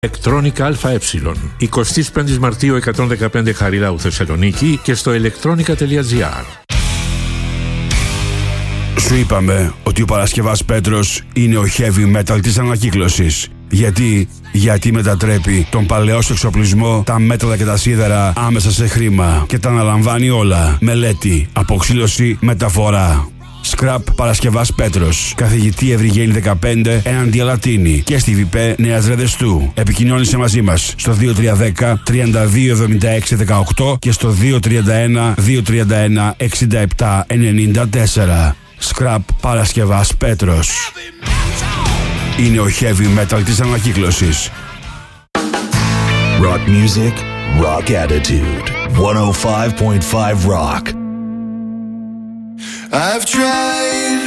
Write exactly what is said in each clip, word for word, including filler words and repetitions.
Electronica ΑΕ, εικοστή πέμπτη Μαρτίου εκατόν δεκαπέντε Χαριλάου Θεσσαλονίκη και στο electronica τελεία gr. Σου είπαμε ότι ο Παρασκευάς Πέτρος είναι ο heavy metal της ανακύκλωσης. Γιατί, γιατί μετατρέπει τον παλαιό σου εξοπλισμό, τα μέταλλα και τα σίδερα άμεσα σε χρήμα και τα αναλαμβάνει όλα. Μελέτη, αποξήλωση, μεταφορά. Scrap Παρασκευάς Πέτρος. Καθηγητή Ευρυγένη δεκαπέντε έναντι Αλατίνη και στη ΒΙΠΕ Νέας Ρεδεστού. Επικοινώνησε μαζί μας στο δύο τρία ένα μηδέν τριάντα δύο εβδομήντα έξι δεκαοκτώ και στο δύο τρία ένα δύο τρία ένα εξήντα επτά ενενήντα τέσσερα. Scrap Παρασκευάς Πέτρος. Είναι ο heavy metal της ανακύκλωσης. Rock music, rock attitude. εκατόν πέντε κόμμα πέντε Rock. I've tried,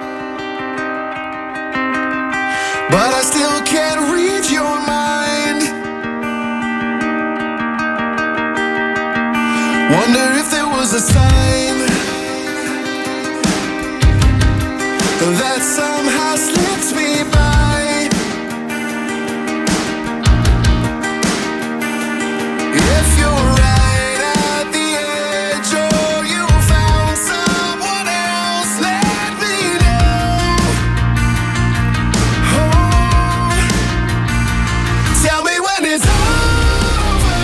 but I still can't read your mind. Wonder if there was a sign that somehow slipped me by. If you're right at the edge or you found someone else, let me know. Oh, tell me when it's over.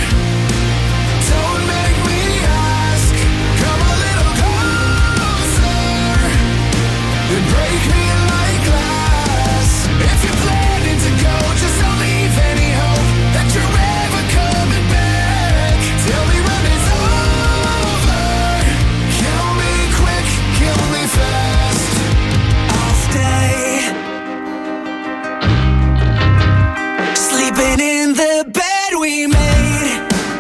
Don't make me ask. Come a little closer and break me like glass. If you're planning to go, just don't leave any hope that you're ever coming back. Tell me when it's over. Kill me quick, kill me fast. I'll stay sleeping in the bed we made,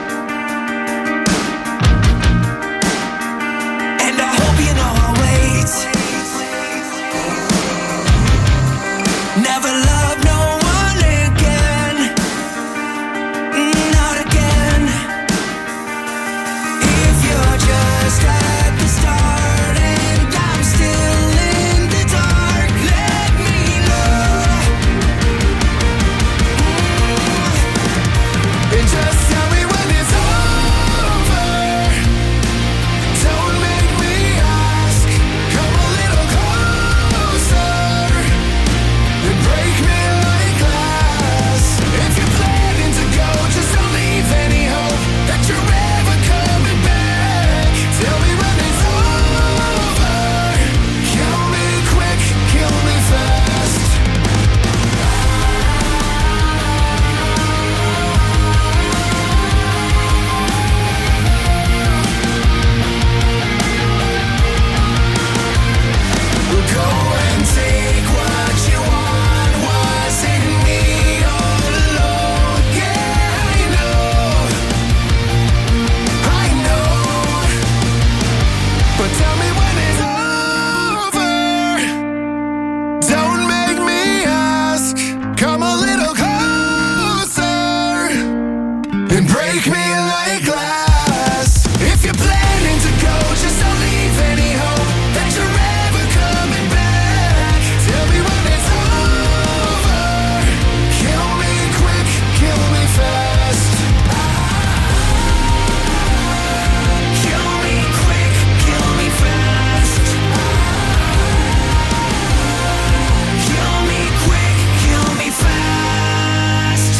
and I hope you know I'll wait. Never love no one again, not again. If you're just at the start and I'm still in the dark, let me know. And just tell me when it's over. Don't make me ask. Come a little closer and break me like glass. If you're planning to go, just don't leave any hope that you're ever coming back. Tell me when it's over. Kill me quick, kill me fast. Go and take what you want. Wasn't me all alone. Yeah, I know, I know. But tell me when it's over. Don't make me ask. Come a little closer and break me like glass. If you're planning to go, just don't leave any hope that you're ever coming back. Tell me when it's over. Kill me quick, kill me fast. Kill me quick, kill me fast. Kill me quick, kill me fast.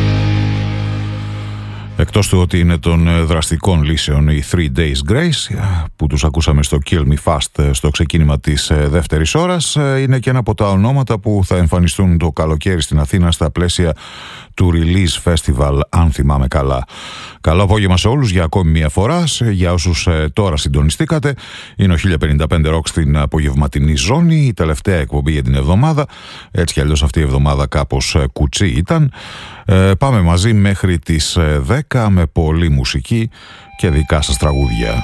Εκτός του ότι είναι των ε, δραστικών λύσεων οι Three Days Grace, ε, που τους ακούσαμε στο Kill Me Fast ε, στο ξεκίνημα της ε, δεύτερης ώρας, ε, είναι και ένα από τα ονόματα που θα εμφανιστούν το καλοκαίρι στην Αθήνα στα πλαίσια του Release Festival, αν θυμάμαι καλά. Καλό απόγευμα σε όλους για ακόμη μια φορά. Για όσους ε, τώρα συντονιστήκατε, είναι ο χίλια πενήντα πέντε Rock στην απογευματινή ζώνη, η τελευταία εκπομπή για την εβδομάδα. Έτσι κι αλλιώς αυτή η εβδομάδα κάπως ε, κουτσί ήταν. Ε, πάμε μαζί μέχρι τις ε, δέκα με πολλή μουσική και δικά σας τραγούδια.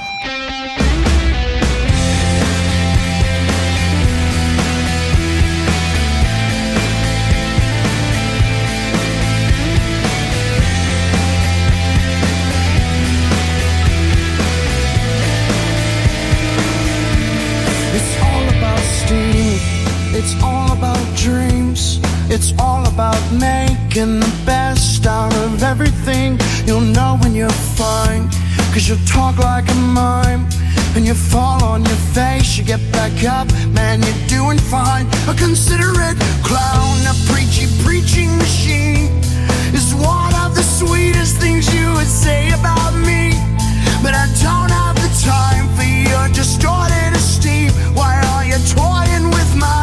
It's all about steam. It's all about dreams. It's all about making the best. best out of everything. You'll know when you're fine, 'cause you talk like a mime. And you fall on your face, you get back up, man, you're doing fine. A considerate clown, a preachy preaching machine is one of the sweetest things you would say about me. But I don't have the time for your distorted esteem. Why are you toying with my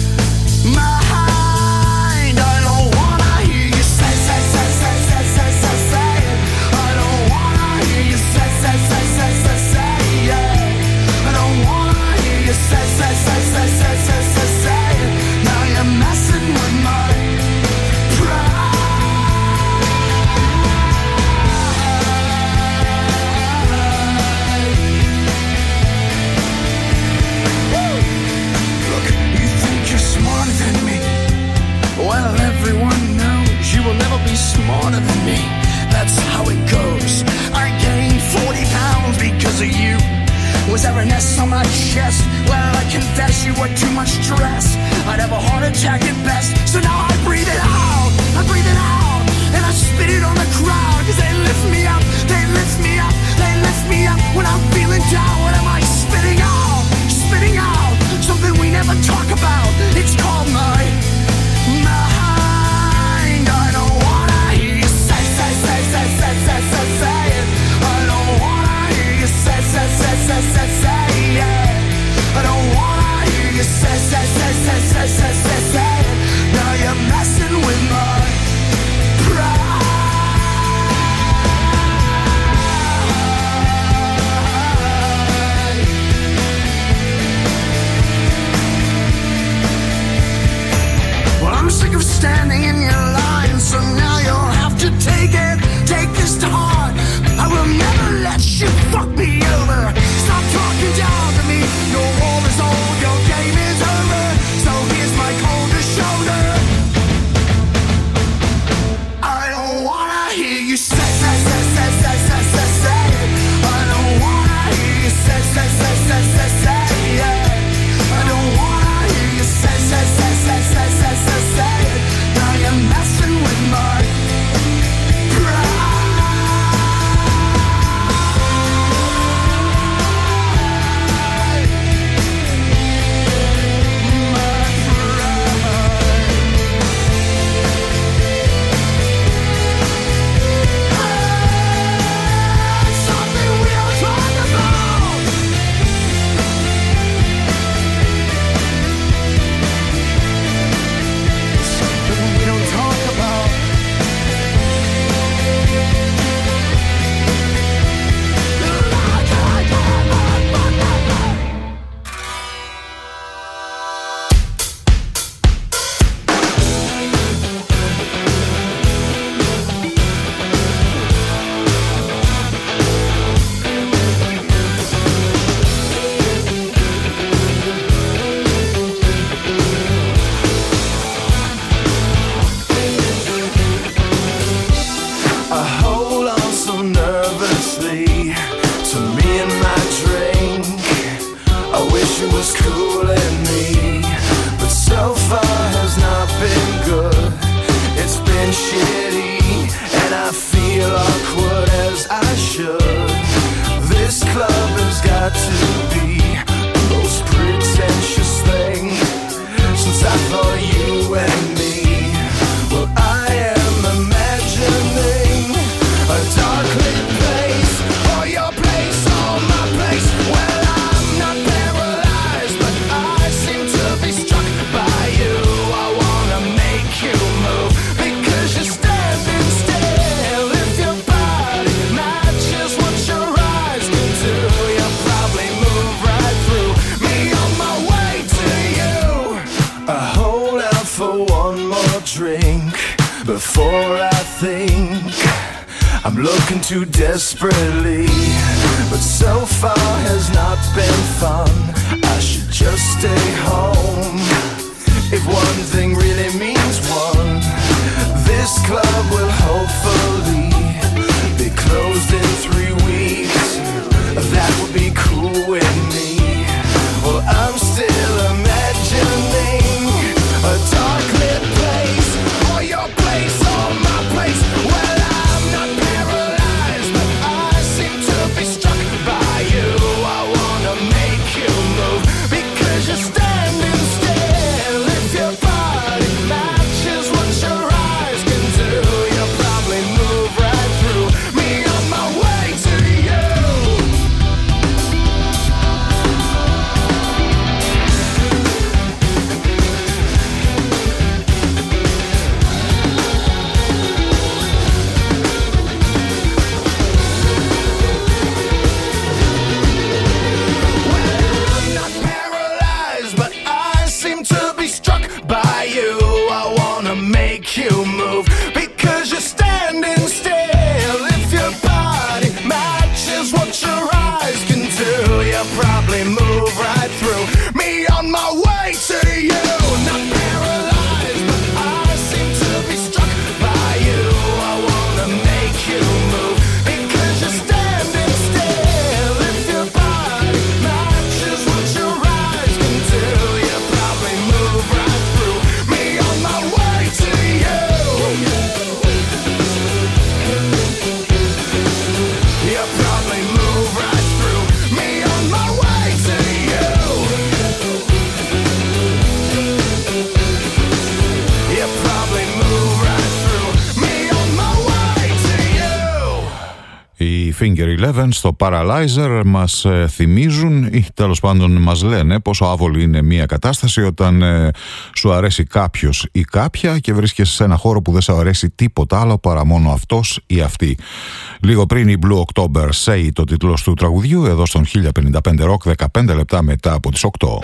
mind? I don't wanna hear you say, say, say, say, say, say, say, say it. I don't wanna hear you say, say, say, say, say, say, yeah. I don't wanna hear you say, say, say, say, say, say, say, say it. Now you're messing with my pride. Look, you think you're smarter than me? Well, everyone knows you will never be smarter than me. That's how it goes. I gained forty pounds because of you. Was there an S on my chest? Well, I confess you were too much stress. I'd have a heart attack at best. So now I breathe it out, I breathe it out, and I spit it on the crowd. 'Cause they lift me up, they lift me up, they lift me up. When I'm feeling down, what am I spitting out? Spitting out something we never talk about. It's called my mind. I don't wanna hear you say, say, say, say, say, say, say, say it. I don't wanna hear you say, say, say, say, say, say, yeah. I don't wanna hear you say, say, say, say, say, say, say, say it. Now you're messing with my pride. Well, I'm sick of standing in your line, so now you'll have to take it, take this to heart. I will never let you fuck me over. Stop talking down to me. Your war is old, your game is over. So here's my colder shoulder. I don't wanna hear you say, say, say, say, say, say, say, say it. I don't wanna hear you say, say, say, say, say, say, yeah. I don't wanna hear you say, say, say, say, say, say, say, say it. Now you're messing with my pride. Something we don't talk about. Something we don't talk about. I hold on so nervously to me and my drink. I wish it was cooling me, but so far has not been good. It's been shitty, and I feel awkward as I should. This club has got to be the most pretentious thing since I thought you and me. Well, I am imagining a dark lit place, or your place, or my place. Well, I'm not paralyzed, but I seem to be struck by you. I wanna make you move, because you're standing still. If your body matches what your eyes can do, you'll probably move right through me on my way to you. I hold out for one more drink before I think I'm looking too desperately, but so far has not been fun. I should just stay home. If one thing really means one, this club will hopefully be closed in three weeks. That would be cool with me. Well, I'm still imagining a dark lit place, or your place, or my place. Finger Eleven στο Paralyzer μας ε, θυμίζουν ή τέλος πάντων μας λένε πόσο άβολη είναι μια κατάσταση όταν ε, σου αρέσει κάποιος ή κάποια και βρίσκεσαι σε ένα χώρο που δεν σου αρέσει τίποτα άλλο παρά μόνο αυτός ή αυτή. Λίγο πριν η Blue October Say, το τίτλος του τραγουδιού, εδώ στον χίλια πενήντα πέντε Rock, δεκαπέντε λεπτά μετά από τις οκτώ.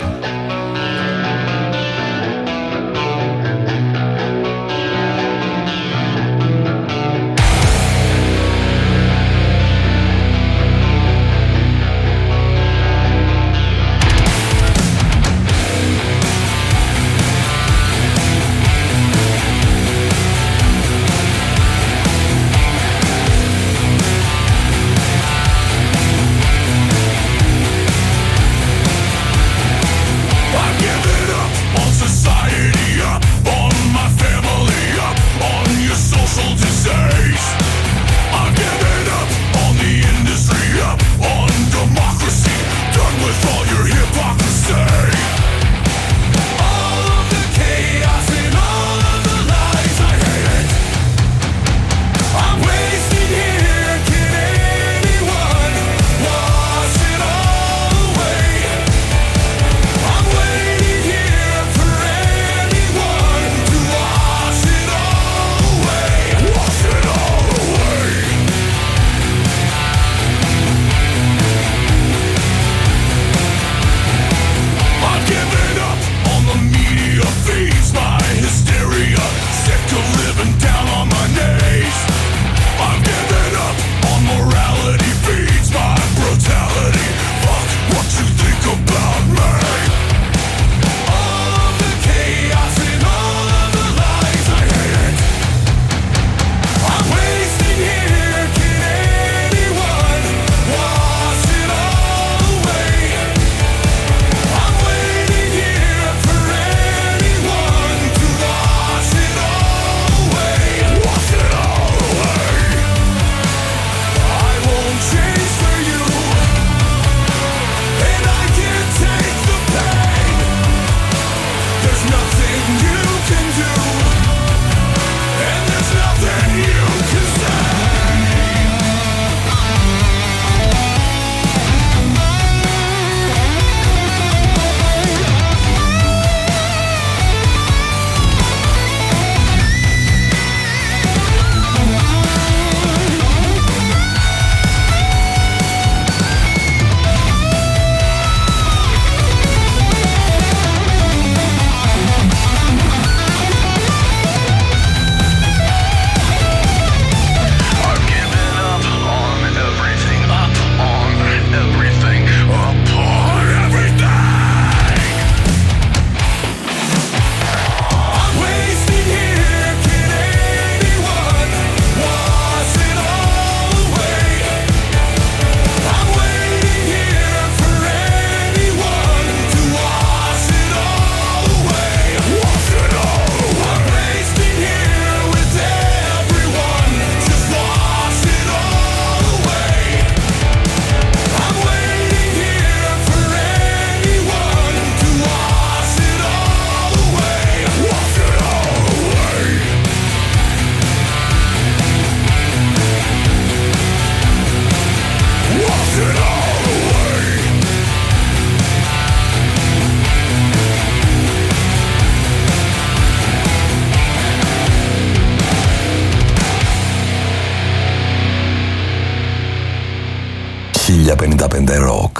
χίλια πενήντα πέντε Rock.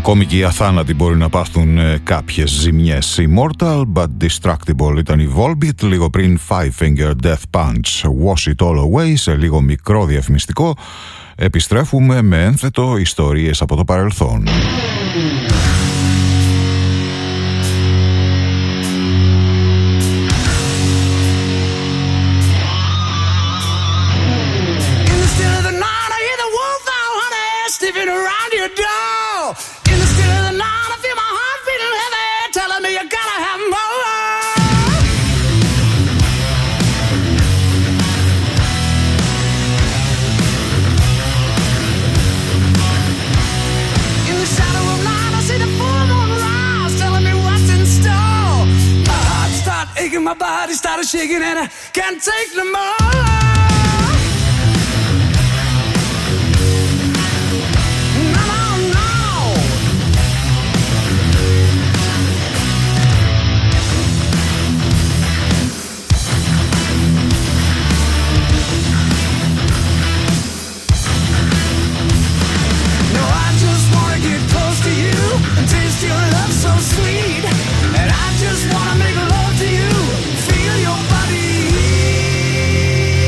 Ακόμη και οι αθάνατοι μπορεί να πάθουν ε, κάποιες ζημιές. Immortal but Destructible ήταν η Volbeat, λίγο πριν Five Finger Death Punch, Wash It All Away, σε λίγο μικρό διαφημιστικό. Επιστρέφουμε με ένθετο ιστορίες από το παρελθόν. My body started shaking and I can't take no more. No, no, no. No, I just wanna get close to you and taste your love so sweet. And I just wanna make love to you. Feel your body.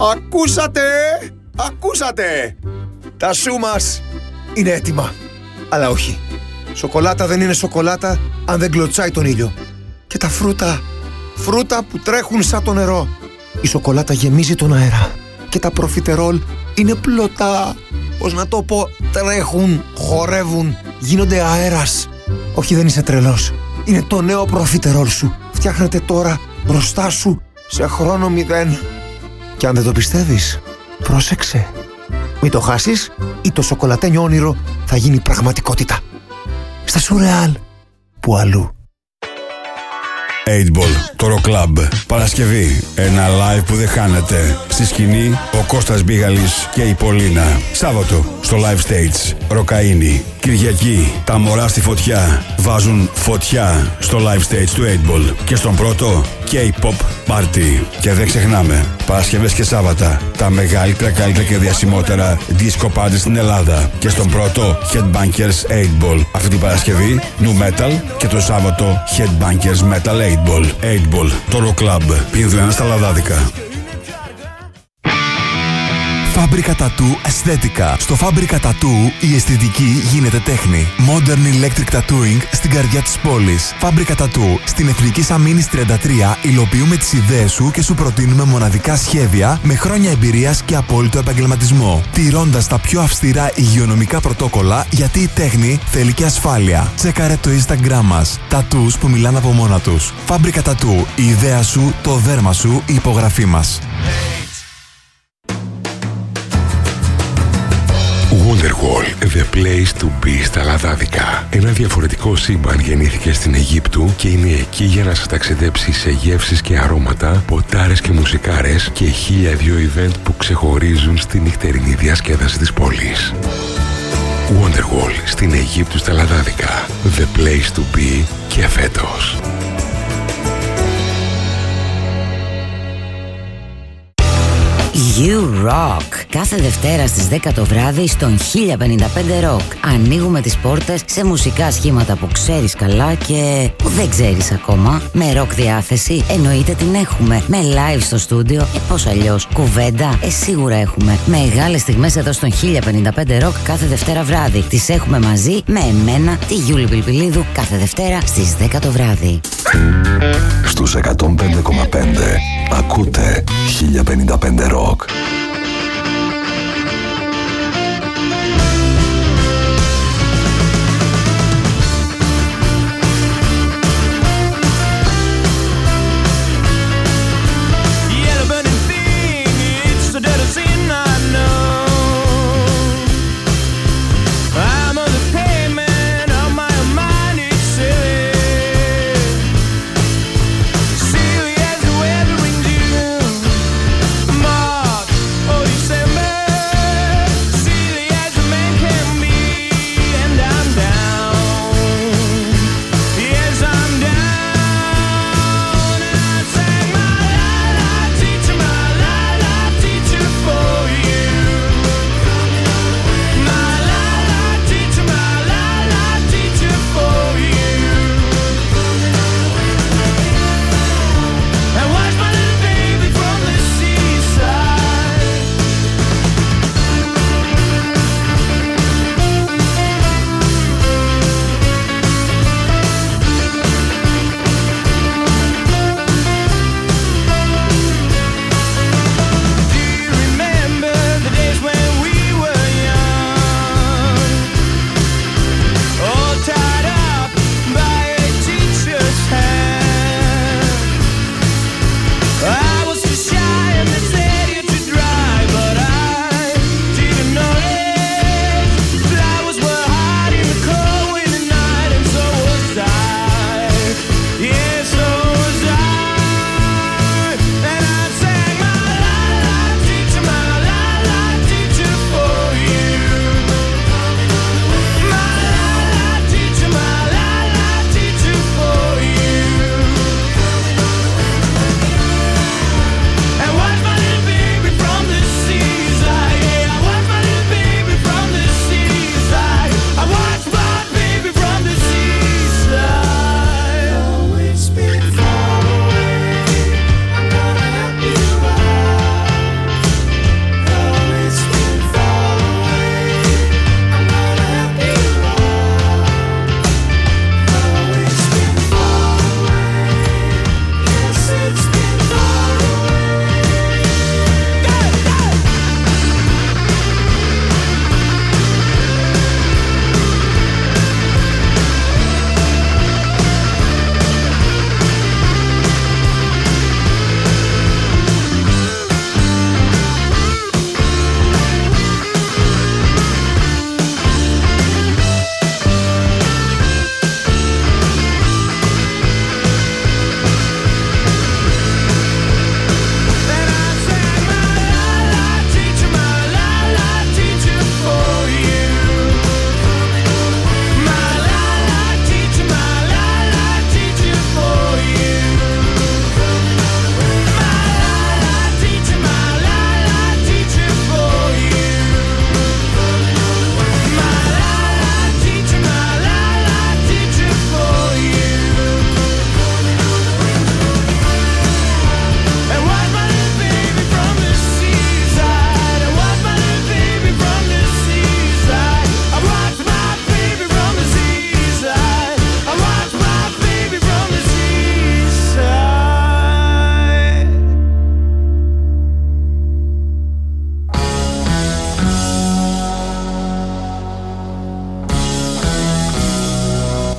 Ακούσατε! Ακούσατε! Τα σου μας είναι έτοιμα. Αλλά όχι. Σοκολάτα δεν είναι σοκολάτα αν δεν κλωτσάει τον ήλιο. Και τα φρούτα, φρούτα που τρέχουν σαν το νερό. Η σοκολάτα γεμίζει τον αέρα. Και τα προφιτερόλ είναι πλωτά. Πώς να το πω, τρέχουν, χορεύουν, γίνονται αέρας. Όχι, δεν είσαι τρελός. Είναι το νέο προφιτερόλ σου. Φτιάχνεται τώρα μπροστά σου σε χρόνο μηδέν. Και αν δεν το πιστεύεις, πρόσεξε. Μην το χάσεις ή το σοκολατένιο όνειρο θα γίνει πραγματικότητα. Στα Σουρεάλ, που αλλού. οκτώ Ball, το Rock Club. Παρασκευή, ένα live που δεν χάνεται. Στη σκηνή, ο Κώστας Μπίγαλης και η Πολίνα. Σάββατο, στο live stage, Ροκαΐνη. Κυριακή, τα μωρά στη φωτιά βάζουν φωτιά στο live stage του οκτώ Ball. Και στον πρώτο, K-pop party. Και δεν ξεχνάμε, Παρασκευές και Σάββατα, τα μεγαλύτερα, καλύτερα και διασημότερα disco party στην Ελλάδα. Και στον πρώτο, Headbangers οκτώ Ball. Αυτή την Παρασκευή, Nu Metal. Και το Σάββατο, Headbangers Metal οκτώ Ball. οκτώ Ball, το Rock Club. Πίνδου ένα στα λαδάδικα. Φάμπρικα Τατού Αισθέτικα. Στο Φάμπρικα Τατού η αισθητική γίνεται τέχνη. Modern Electric Tattooing στην καρδιά της πόλης. Φάμπρικα Τατού στην Εθνική Σαμίνης τριάντα τρία υλοποιούμε τις ιδέες σου και σου προτείνουμε μοναδικά σχέδια με χρόνια εμπειρίας και απόλυτο επαγγελματισμό. Τηρώντας τα πιο αυστηρά υγειονομικά πρωτόκολλα, γιατί η τέχνη θέλει και ασφάλεια. Τσέκαρε το Instagram μας. Τατούς που μιλάνε από μόνα τους. Φάμπρικα Τατού. Η ιδέα σου, το δέρμα σου, η υπογραφή μας. Wonderwall, the place to be στα λαδάδικα. Ένα διαφορετικό σύμπαν γεννήθηκε στην Αιγύπτου και είναι εκεί για να σας ταξιδέψει σε γεύσεις και αρώματα, ποτάρες και μουσικάρες και χίλια δύο event που ξεχωρίζουν στη νυχτερινή διασκέδαση της πόλης. Wonderwall στην Αιγύπτου στα λαδάδικα. The place to be και φέτος. You Rock. Κάθε Δευτέρα στις δέκα το βράδυ στον χίλια πενήντα πέντε Rock. Ανοίγουμε τις πόρτες σε μουσικά σχήματα που ξέρεις καλά και που δεν ξέρεις ακόμα. Με rock διάθεση εννοείται την έχουμε. Με live στο στούντιο, ε πώς αλλιώς. Κουβέντα, ε σίγουρα έχουμε. Μεγάλες στιγμές εδώ στον χίλια πενήντα πέντε Rock κάθε Δευτέρα βράδυ. Τις έχουμε μαζί με εμένα, τη Γιούλη Πιλπιλίδου, κάθε Δευτέρα στις δέκα το βράδυ. Στους εκατόν πέντε κόμμα πέντε ακούτε χίλια πενήντα πέντε Rock.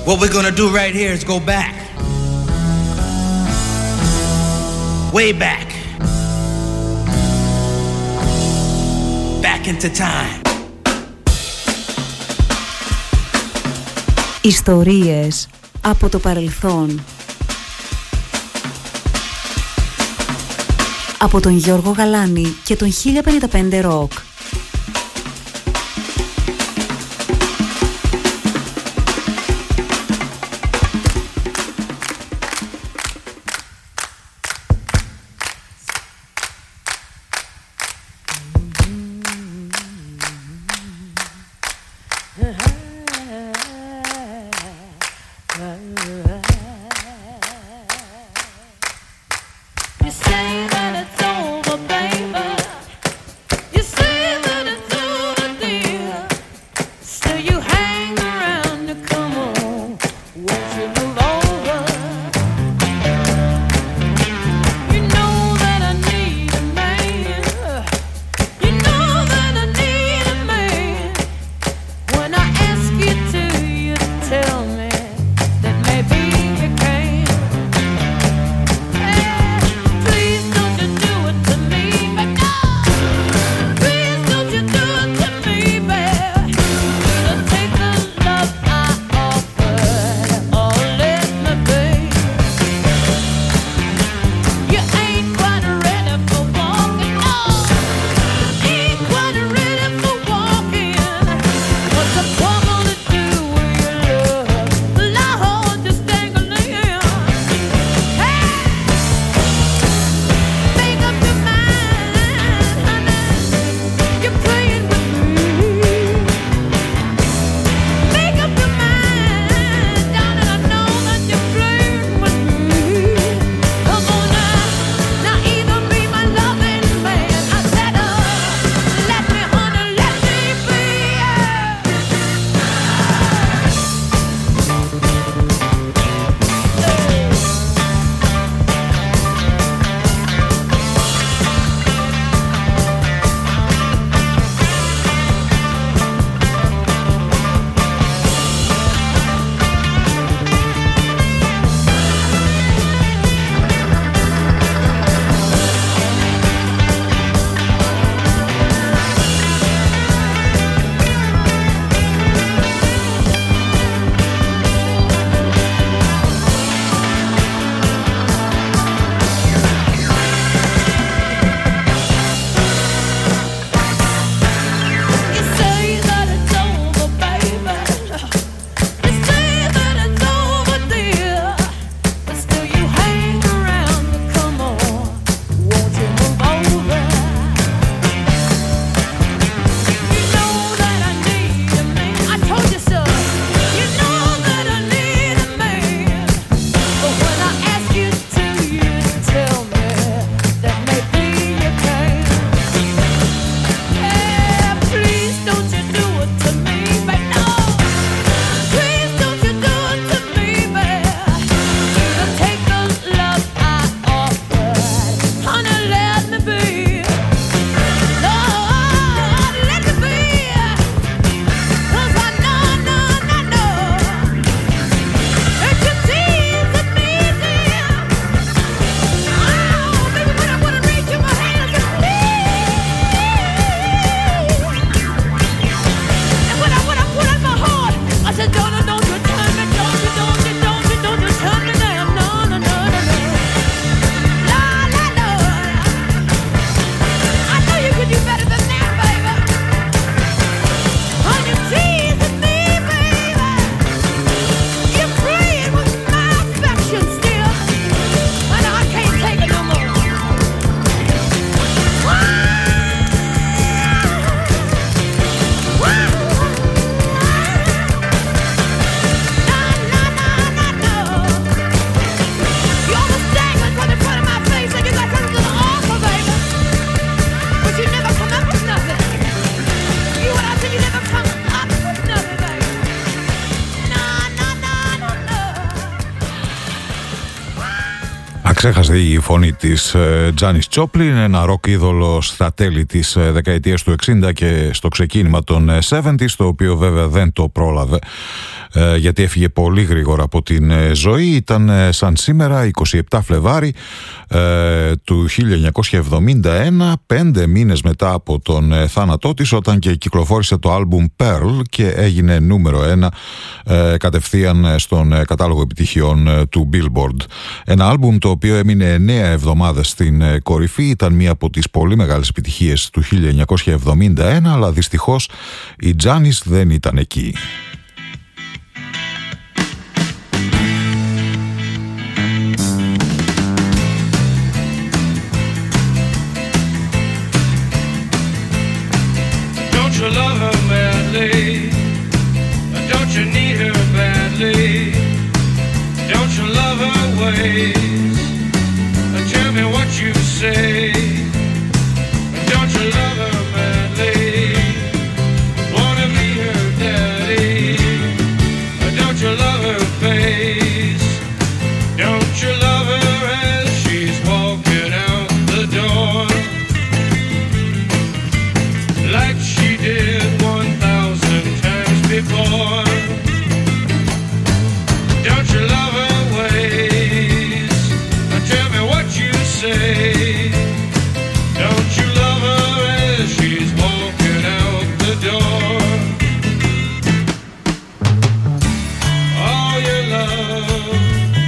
What we're gonna do right here is go back. Way back. Back into time. Ιστορίες από το παρελθόν. Από τον Γιώργο Γαλάνη και τον χίλια πενήντα πέντε Rock. Ξέχασε η φωνή της Τζάνις Τζόπλιν, ένα ροκ είδωλο στα τέλη της δεκαετίας του εξήντα και στο ξεκίνημα των εβδομήντα, το οποίο βέβαια δεν το πρόλαβε ε, γιατί έφυγε πολύ γρήγορα από την ε, ζωή. Ήταν ε, σαν σήμερα εικοστή εβδόμη Φλεβάρι ε, του χίλια εννιακόσια εβδομήντα ένα, πέντε μήνες μετά από τον ε, θάνατό της, όταν και κυκλοφόρησε το άλμπουμ Pearl και έγινε νούμερο ένα ε, κατευθείαν στον ε, κατάλογο επιτυχιών ε, του Billboard. Ένα άλμπουμ το οποίο έμεινε εννέα εβδομάδες στην ε, κορυφή. Ήταν μία από τις πολύ μεγάλες επιτυχίες του χίλια εννιακόσια εβδομήντα ένα, αλλά δυστυχώς η Τζάνις δεν ήταν εκεί. Don't you love her madly? Don't you need her badly? Don't you love her ways? Tell me what you say. Don't you love her madly? Wanna be her daddy? Don't you love her face? Don't you love her as she's walking out the door? Like she did one thousand times before. Don't you love her ways? Tell me what you say. Don't you love her as she's walking out the door? All your love,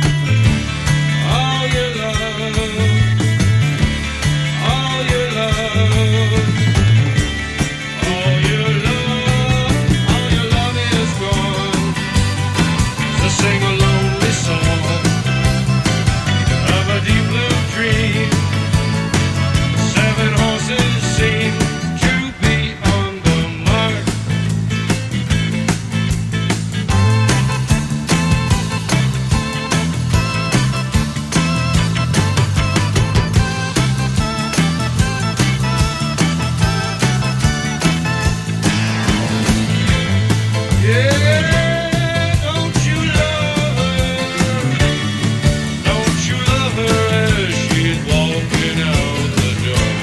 all your love, all your love, all your love, all your love is gone. So sing a lonely song of a deep blue dream. Seven horses seem to be on the mark. Yeah, don't you love her? Don't you love her as she's walking out the door?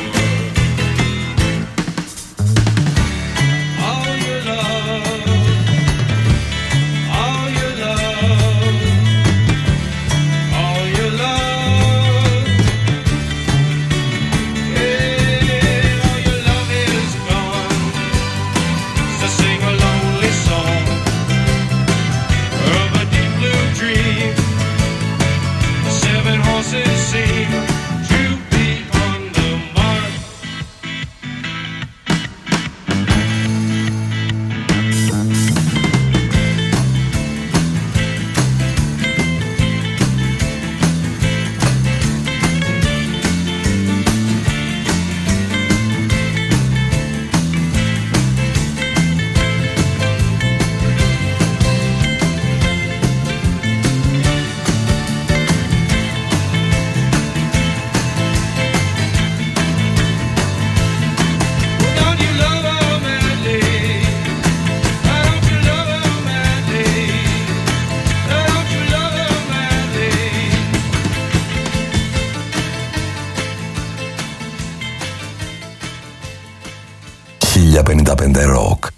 All your love, all your love, all your love, yeah, all your love is gone. So sing a lonely song of a deep blue dream. Seven horses seem to be on the mark. Don't you love her madly? Don't you love her madly? Don't you love her madly? χίλια πενήντα πέντε Rock.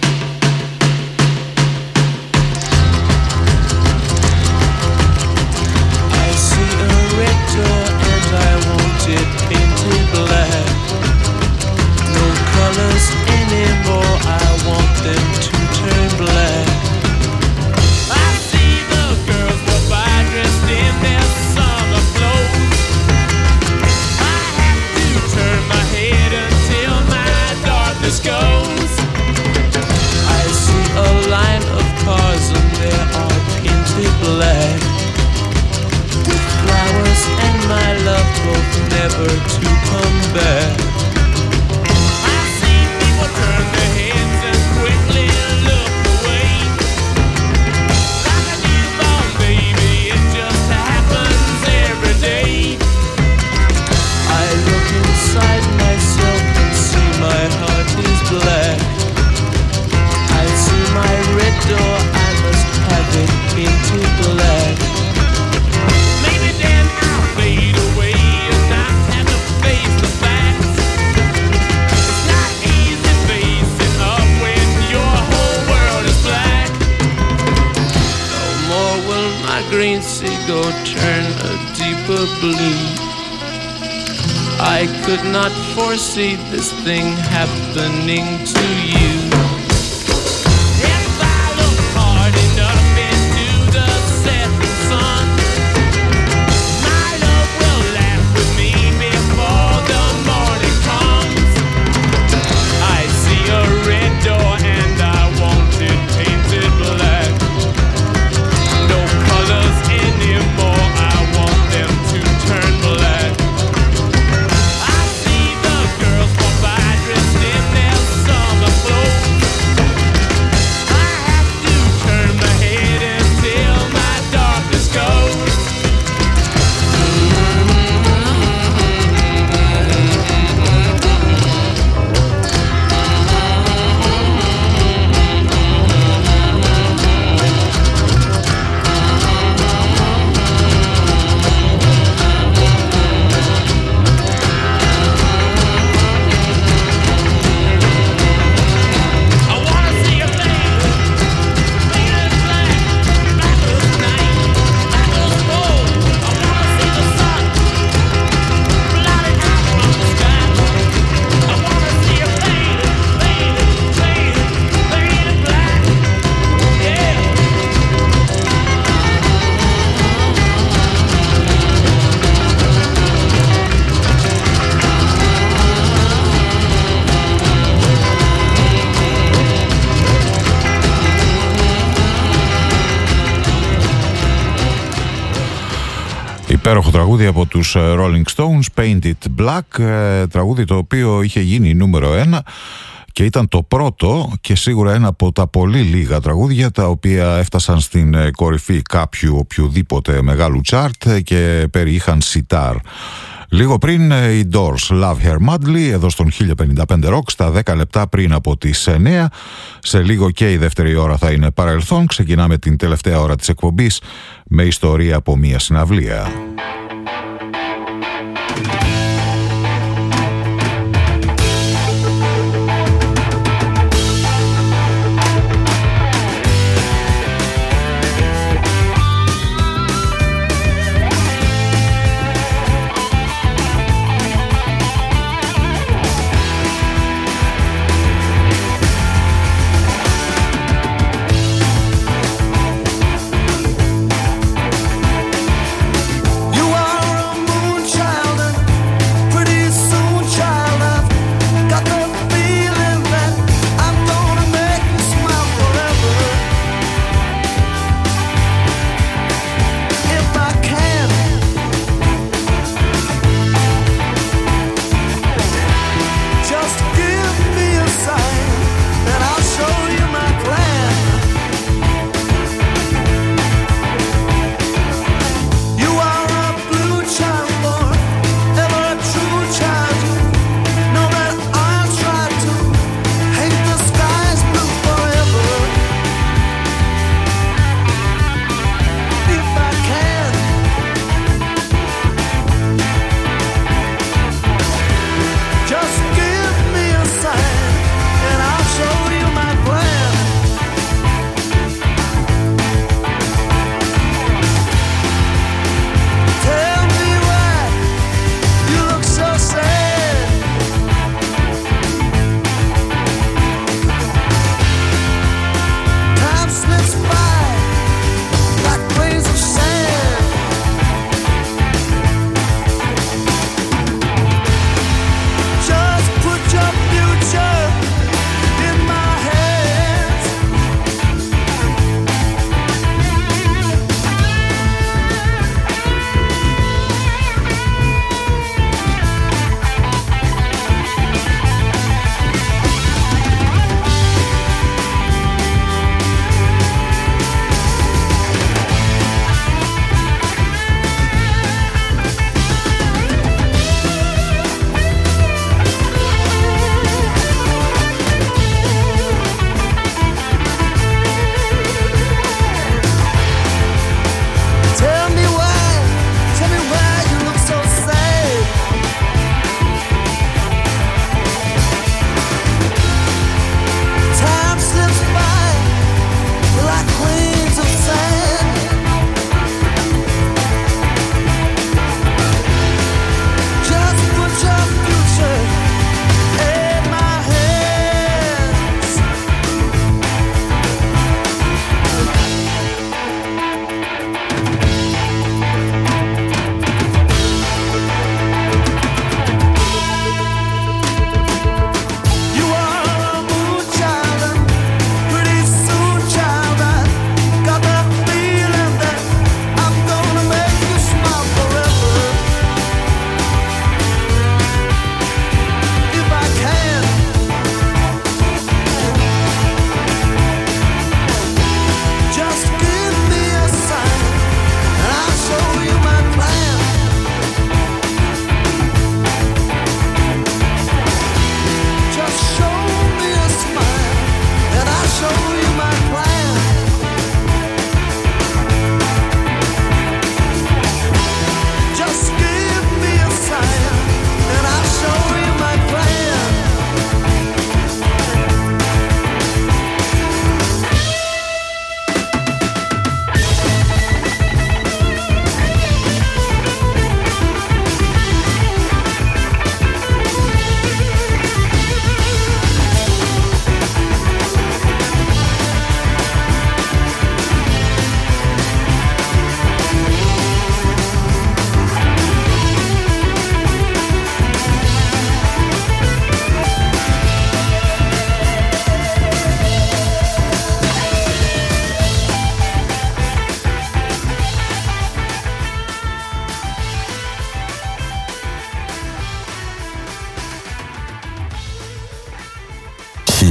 I see a red door and I want it painted black. No colors anymore, I want them to turn black. I see the girls go by dressed in their summer clothes. I have to turn my head until my darkness goes. I see a line of cars and they are painted black, with flowers and my love both never to come back. I see people turn their heads and quickly look away. Like a newborn baby, it just happens every day. I look inside myself and see my heart is black. I see my red door, I must have it painted black. Maybe then I'll fade away and not have to face the facts. paper blue. I could not foresee this thing happening to you. If I look hard enough into the setting sun, my love will laugh with me before the morning comes. I see a red door and I want it painted black. No colors anymore, I want them to turn black. I see the girls walk by dressed in their summer clothes. I have to turn my head until my darkness goes. I wanna see a lady, lady in black, black as night, black as gold. I wanna see the sun, blotted out from the sky. I wanna see a lady, lady, lady, lady in black, yeah. Υπέροχο τραγούδι από τους Rolling Stones, Paint It Black, ε, τραγούδι το οποίο είχε γίνει νούμερο ένα και ήταν το πρώτο και σίγουρα ένα από τα πολύ λίγα τραγούδια τα οποία έφτασαν στην ε, κορυφή κάποιου οποιοδήποτε μεγάλου chart και περιείχαν σιτάρ. Λίγο πριν ε, οι Doors, Love Her Madly, εδώ στον χίλια πενήντα πέντε Rock, στα δέκα λεπτά πριν από τις εννέα. Σε λίγο και η δεύτερη ώρα θα είναι παρελθόν. Ξεκινάμε την τελευταία ώρα της εκπομπής με ιστορία από μια συναυλία. You are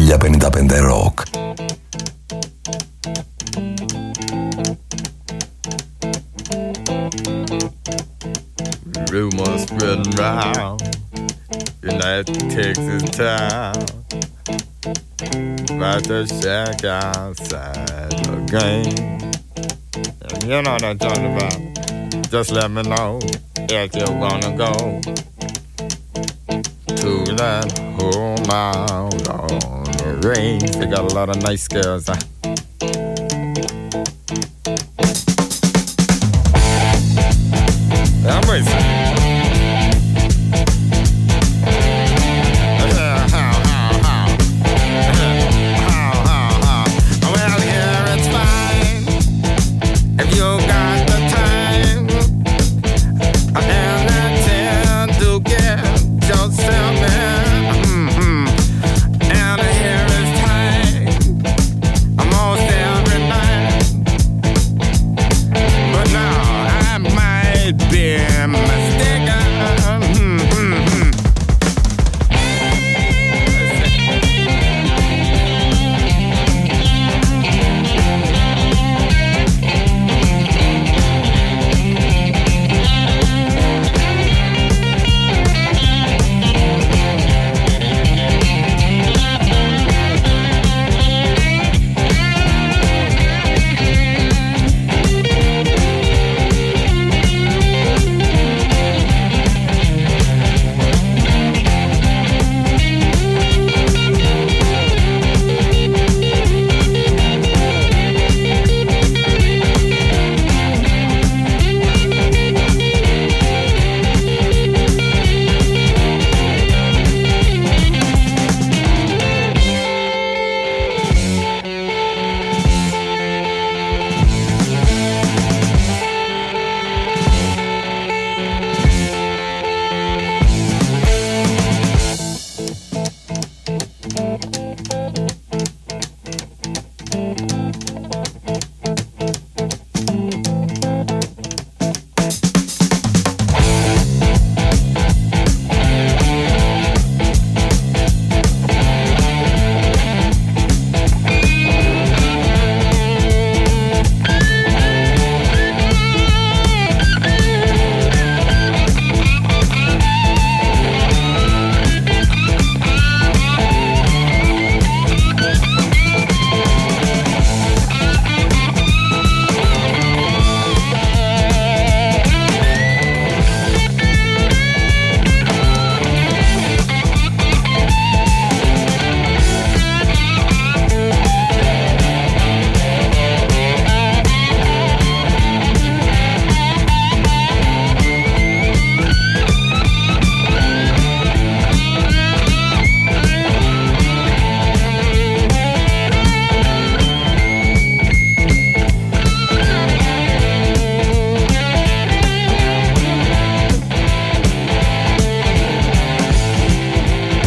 χίλια πενήντα πέντε Rock. Rumors spreading round in that Texas town about the shack outside the game. And you know what I'm talking about. Just let me know if you wanna go to that home out on the range. They got a lot of nice girls. Huh? I'm racing.